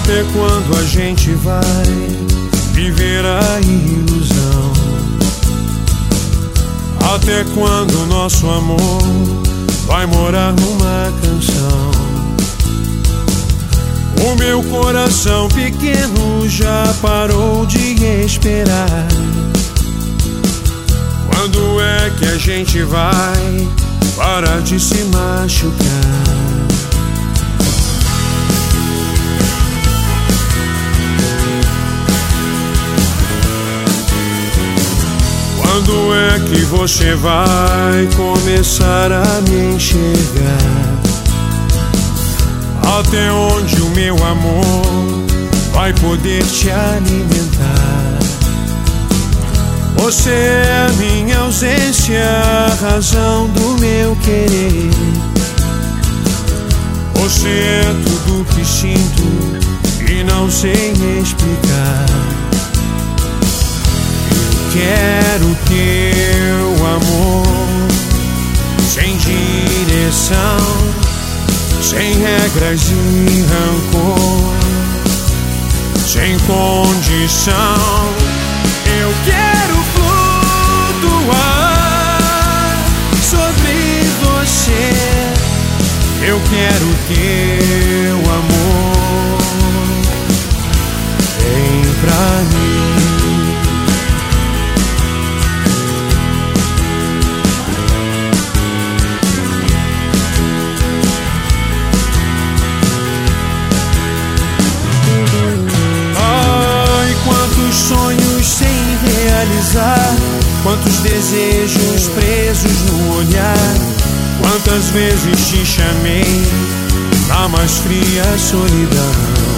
Até quando a gente vai viver a ilusão? Até quando o nosso amor vai morar numa canção? O meu coração pequeno já parou de esperar. Quando é que a gente vai parar de se machucar? Quando é que você vai começar a me enxergar? Até onde o meu amor vai poder te alimentar? Você é a minha ausência, a razão do meu querer. Você é tudo que sinto e não sei explicar. Quero teu amor, sem direção, sem regras e rancor, sem condição. Eu quero flutuar sobre você. Eu quero teu amor, vem pra mim. Sonhos sem realizar, quantos desejos presos no olhar. Quantas vezes te chamei na mais fria solidão.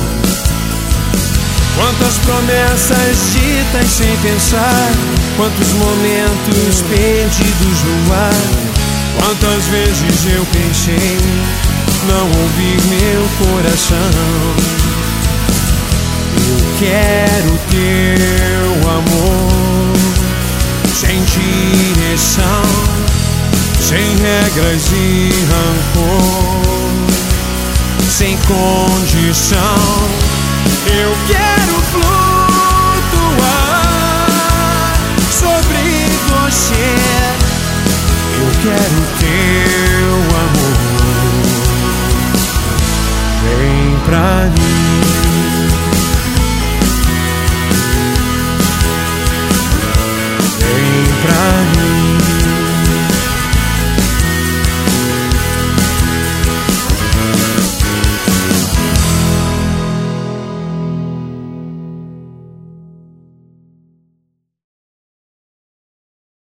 Quantas promessas ditas sem pensar, quantos momentos perdidos no ar. Quantas vezes eu pensei não ouvir meu coração. Eu quero teu amor, sem direção, sem regras e rancor, sem condição. Eu quero flutuar sobre você. Eu quero teu amor, vem pra mim.